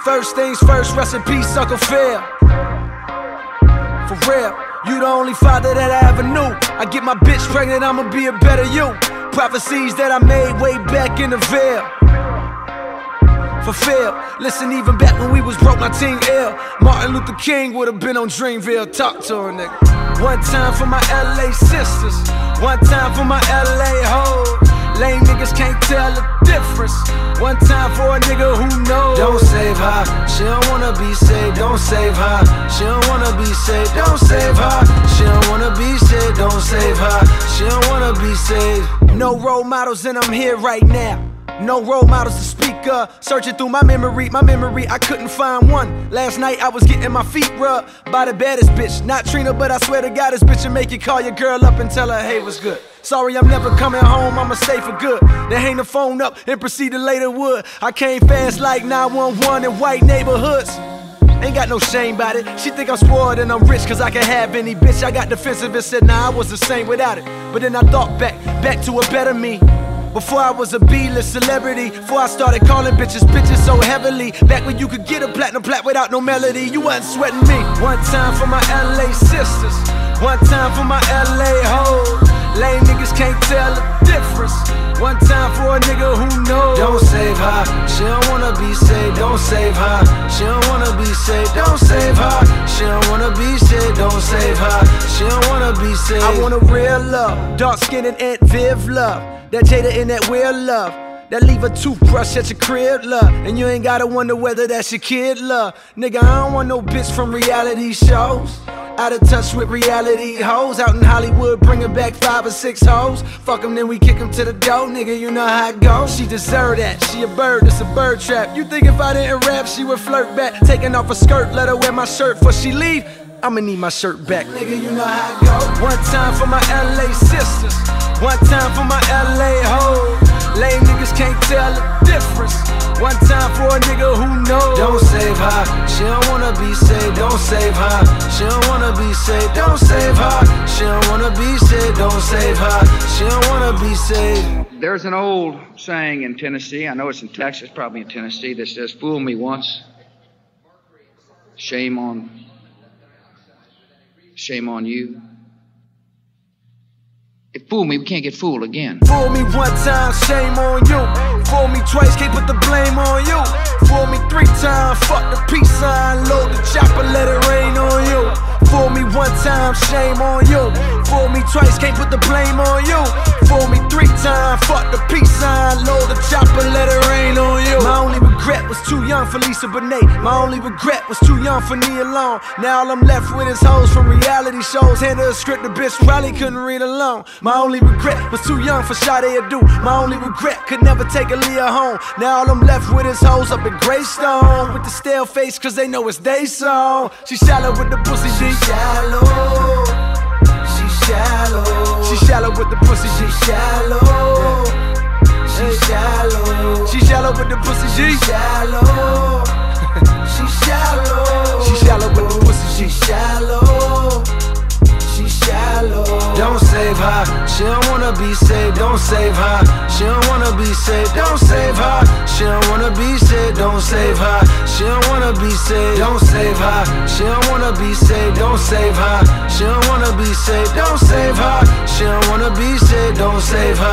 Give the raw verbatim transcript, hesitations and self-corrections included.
First things first, rest in peace, Uncle Phil. For real, you the only father that I ever knew. I get my bitch pregnant, I'ma be a better you. Prophecies that I made way back in the veil. Fulfilled. Listen, even back when we was broke, my team ill. Martin Luther King would've been on Dreamville. Talk to her, nigga. One time for my L A sisters, one time for my L A hoes. Lame niggas can't tell the difference. One time for a nigga who knows. Don't save her, she don't wanna be saved. Don't save her, she don't wanna be saved. Don't save her, she don't wanna be saved. Don't save her, she don't wanna be saved. No role models and I'm here right now. No role models to speak of. Searching through my memory, my memory, I couldn't find one. Last night I was getting my feet rubbed by the baddest bitch. Not Trina, but I swear to God, this bitch will make you call your girl up and tell her, hey, what's good? Sorry, I'm never coming home, I'ma stay for good. Then hang the phone up and proceed to later wood. I came fast like nine one one in white neighborhoods. Ain't got no shame about it. She think I'm spoiled and I'm rich cause I can have any bitch. I got defensive and said, nah, I was the same without it. But then I thought back, back to a better me. Before I was a B-list celebrity, before I started calling bitches bitches so heavily. Back when you could get a platinum plat without no melody, you wasn't sweating me. One time for my L A sisters, one time for my L A hoes. Lame niggas can't tell the difference. One time for a nigga who knows. Don't save her, she don't wanna be saved. Don't save her, she don't wanna be saved. Don't save her, she don't wanna be saved. Don't save her, she don't wanna be saved. I want a real love, dark skin and Aunt Viv love. That Jada in that weird love, that leave a toothbrush at your crib, love. And you ain't gotta wonder whether that's your kid, love. Nigga, I don't want no bitch from reality shows. Out of touch with reality hoes. Out in Hollywood, bringing back five or six hoes. Fuck them, then we kick them to the door, nigga, you know how it goes. She deserve that, she a bird, it's a bird trap. You think if I didn't rap, she would flirt back. Taking off her skirt, let her wear my shirt before she leave. I'ma need my shirt back. Nigga, you know how it goes. One time for my L A sisters, one time for my L A hoes. Lame niggas can't tell the difference. One time for a nigga who knows. Don't save her, she don't wanna be saved. Don't save her, she don't wanna be saved. Don't save her, she don't wanna be saved. Don't save her, she don't wanna be saved. There's an old saying in Tennessee, I know it's in Texas, probably in Tennessee, that says, fool me once, shame on, shame on you. If fool me, we can't get fooled again. Fool me one time, shame on you. Fool me twice, can't put the blame on you. Fool me three times, fuck the peace sign. Load the chopper, let it rain on you. Fool me one time, shame on you. Fool me twice, can't put the blame on you. Fool me three times, fuck the peace sign. Load the chopper, let it rain on you. My only regret was too young for Lisa Bonet. My only regret was too young for Nia Long. Now all I'm left with is hoes from reality shows. Hand her a script, the bitch probably couldn't read alone. My only regret was too young for Sade Adu. My only regret could never take Aaliyah home. Now all I'm left with is hoes up in Greystone with the stale face cause they know it's they song. She shallow with the pussy, she shallow. She shallow. She shallow with the pussy, she shallow. She shallow. She shallow with the pussy, she shallow. She shallow. She shallow with the pussy, she shallow. She shallow. Don't save her, she don't wanna be saved. Don't save her, she don't wanna be saved. Don't save her, she don't wanna be saved. Don't save her, she don't wanna be saved. Don't save her, she don't wanna be saved. Don't save her, she don't wanna be saved. Don't save her, she don't wanna be saved. Don't save her.